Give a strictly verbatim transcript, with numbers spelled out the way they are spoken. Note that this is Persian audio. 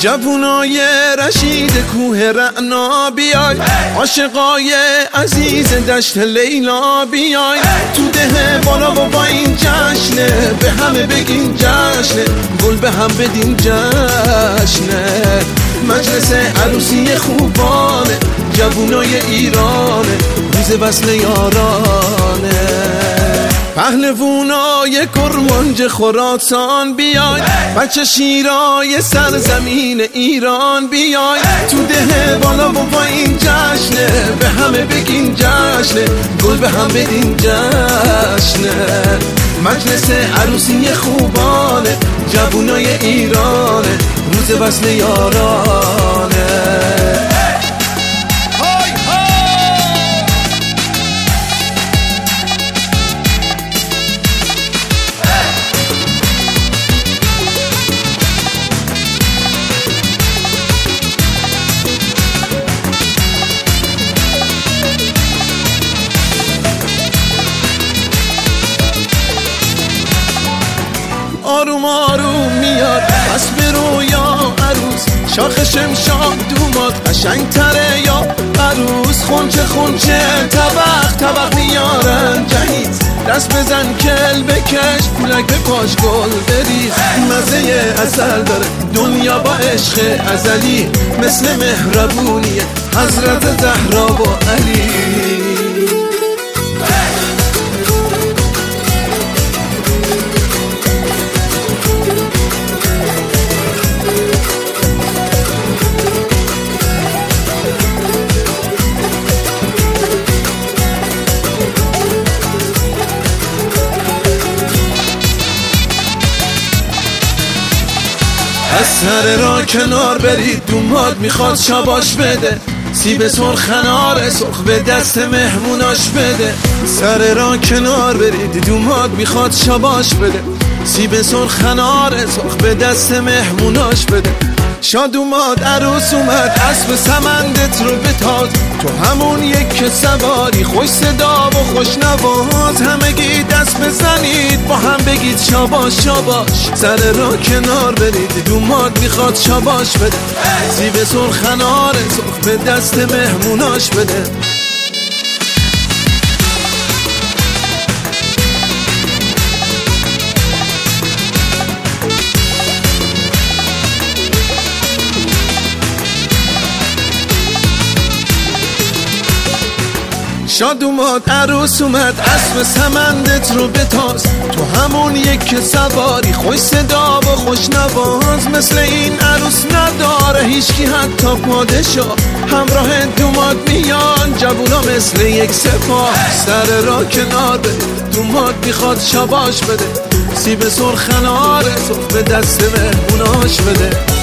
جوونای رشید کوه رعنا بیای، عاشقای عزیز دشت لیلا بیای، تو ده بالا و با این جشنه، به همه بگین جشنه، گل به هم بدین جشنه. مجلس عروسی خوبانه، جوونای ایرانه، روز وصل یارانه. پهلوونای کرمانج خراسان بیای، بچه شیرای سرزمین ایران بیای، تو ده بالا و با این جشنه، به همه بگین جشنه، گل به هم بدین جشنه. مجلس عروسی خوبانه، جوونای ایرانه، روز وصل یارانه. آروم آروم میاد پس برو یا عروس، شاخ شمشاد دوماد قشنگ تره یا عروس. خونچه خونچه طبق طبق میارن جهیز، دست بزن کل بکش پولک به پاش گل بریز. مزه اصل داره دنیا با عشق ازلی، مثل مهربونیه حضرت زهرا و علی. از سر را کنار برید، دوماد میخواد شاباش بده، سیب سرخ انار سرخ به دست مهموناش بده. سر را کنار برید، دوماد میخواد شاباش بده، سیب سرخ انار سرخ به دست مهموناش بده. شاد اومد عروس اومد، اسب سمندت رو بتاز، تو همون یک سواری خوش صدا و خوش نواز. همگی دست بزنید با هم بگید شاباش شاباش، سر را کنار برید، دوماد میخواد شاباش بده، سیب سرخ انار سرخ به دست مهموناش بده. شاد اومد عروس اومد، اسب سمندت رو بتاز، تو همون یک سواری خوش صدا و خوش نواز. مثل این عروس نداره هیچکی حتی پادشاه، همراه دوماد میان جوونا مثل یک سپاه. سر را کنار بده، دوماد میخواد شاباش بده، سیب سرخ انار سرخ به دست مهموناش بده.